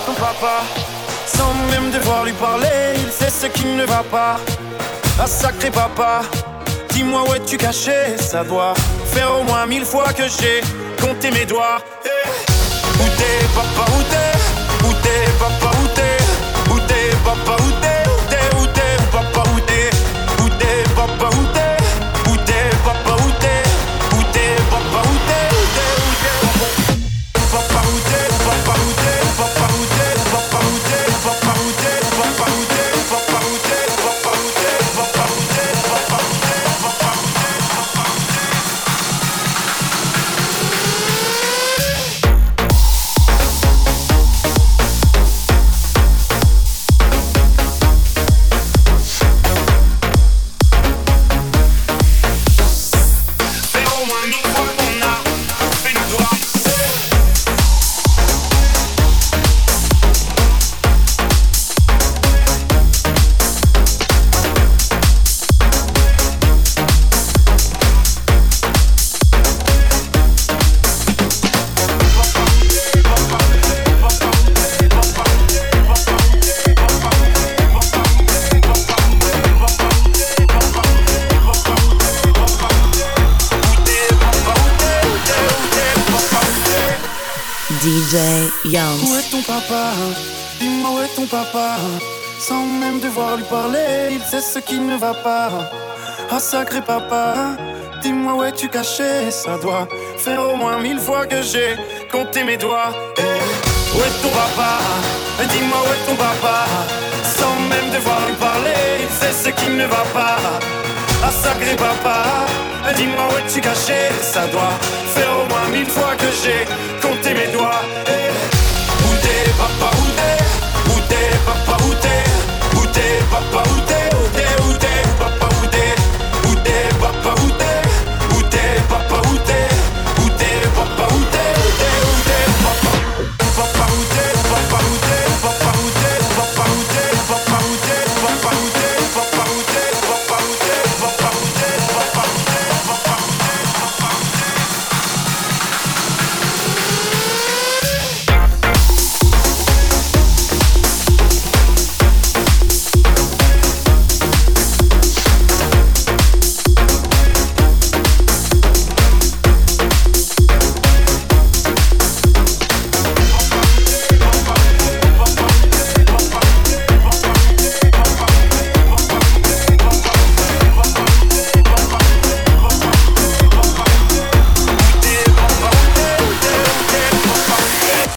ton papa. Sans même devoir lui parler, il sait ce qui ne va pas. Ah sacré papa, dis-moi où es-tu caché? Ça doit faire au moins 1000 fois que j'ai compté mes doigts. Où t'es papa, où t'es? Où t'es papa, où t'es? Où t'es papa, où t'es? Où t'es, où t'es, papa, où t'es? Où t'es papa, où t'es? Où t'es papa, où t'es? Où t'es papa, où t'es? Où t'es, où t'es? Papa, où t'es? Papa, où t'es? Papa, où t'es? Papa, où t'es? Papa, où t'es? Papa, où t'es? Papa, où t'es? Papa, où t'es? Papa, où t'es? Papa, où t'es? Papa, où t'es? DJ Youngs. Où est ton papa? Dis-moi où est ton papa? Sans même devoir lui parler, il sait ce qui ne va pas. Ah sacré papa, dis-moi où es-tu caché? Ça doit faire au moins 1000 fois que j'ai compté mes doigts. Où est ton papa? Dis-moi où est ton papa? Sans même devoir lui parler, il sait ce qui ne va pas. Ah sacré papa, dis-moi où es-tu caché? Ça doit faire au moins 1000 fois que j'ai compté mes doigts.